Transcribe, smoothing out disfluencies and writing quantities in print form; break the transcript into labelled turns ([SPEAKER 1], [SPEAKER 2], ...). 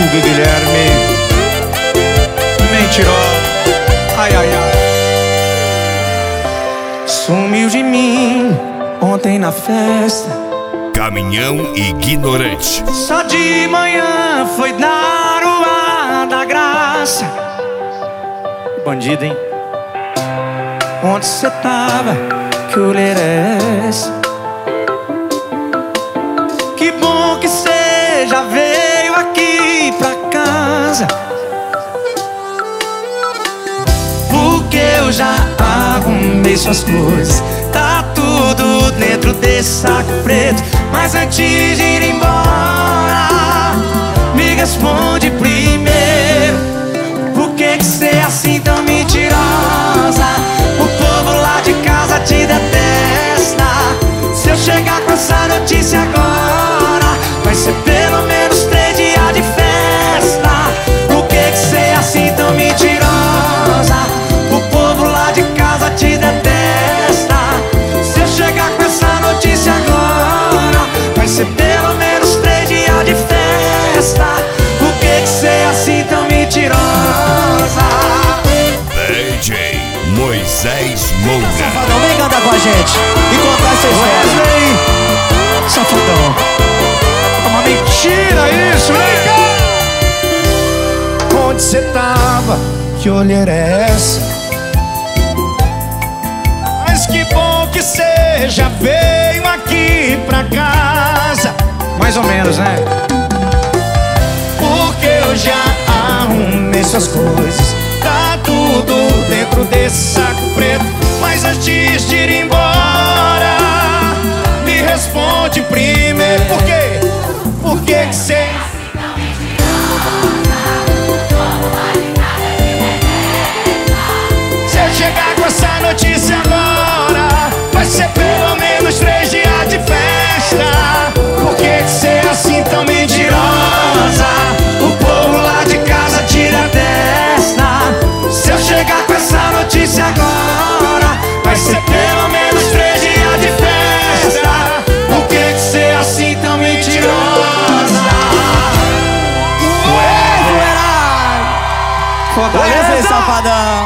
[SPEAKER 1] amigo Guilherme. Mentirosa. Ai, ai, ai. Sumiu de mim ontem na festa.
[SPEAKER 2] Caminhão ignorante.
[SPEAKER 1] Só de manhã foi dar o ar da graça. Bandido, hein? Onde cê tava? Que olheira é essa? Que bom que cê já veio aqui pra casa, porque eu já arrumei suas coisas. Tá tudo dentro desse saco preto. Mas antes de ir embora, me responde primeiro: por que cê é assim tão mentirosa? O povo lá de casa te detesta. Se eu chegar com essa notícia agora, vai ser pelo menos 3 dias de festa. Por que cê é assim tão mentirosa? O povo lá de casa te detesta. Se eu chegar com essa notícia agora, vai ser pelo menos 3 dias de festa. Por que cê é assim tão mentirosa?
[SPEAKER 2] DJ Moisés Moura.
[SPEAKER 3] Safadão, vem cantar com a gente e contar essa história.
[SPEAKER 1] Wesley, safadão. É uma mentira isso, vem cá. Onde cê tava? Que olheira é essa? Mas que bom que cê já veio aqui pra casa. Mais ou menos, né? Porque eu já arrumei suas coisas. Tá tudo dentro desse saco preto. Mas antes de ir embora, me responde primeiro: por quê? Por que cê... Se eu chegar com essa notícia agora, vai ser pelo menos 3 dias de festa. Por que cê é assim tão mentirosa? O povo lá de casa tira a testa. Se eu chegar com essa notícia agora, vai ser pelo menos 3 dias de festa. Por que cê é assim tão mentirosa?
[SPEAKER 3] Wesley,
[SPEAKER 1] Fortaleza,
[SPEAKER 3] safadão.